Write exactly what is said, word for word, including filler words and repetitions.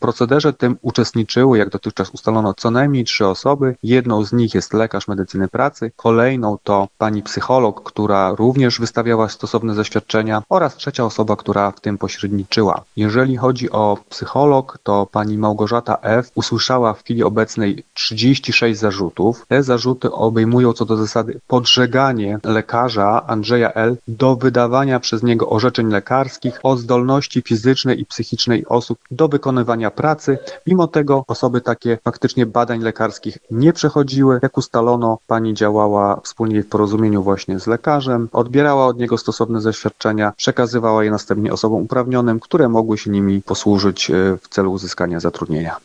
procederze tym uczestniczyły, jak dotychczas ustalono, co najmniej trzy osoby. Jedną z nich jest lekarz medycyny pracy, kolejną to pani psycholog, która również wystawiała stosowne zaświadczenia oraz trzecia osoba, która w tym pośredniczyła. Jeżeli chodzi o psycholog, to pani Małgorzata F. usłyszała w chwili obecnej trzydzieści sześć zarzutów. Te zarzuty obejmują co do zasady podżeganie lekarza Andrzeja L. do wydawania przez niego orzeczeń lekarskich o zdolności fizycznej i psychicznej osób do wykonywania pracy. Mimo tego osoby takie faktycznie badań lekarskich nie przechodziły. Jak ustalono, pani działała wspólnie w porozumieniu właśnie z lekarzem, odbierała od niego stosowne zaświadczenia, przekazywała je następnie osobom uprawnionym, które mogły się nimi posłużyć w celu uzyskania zatrudnienia.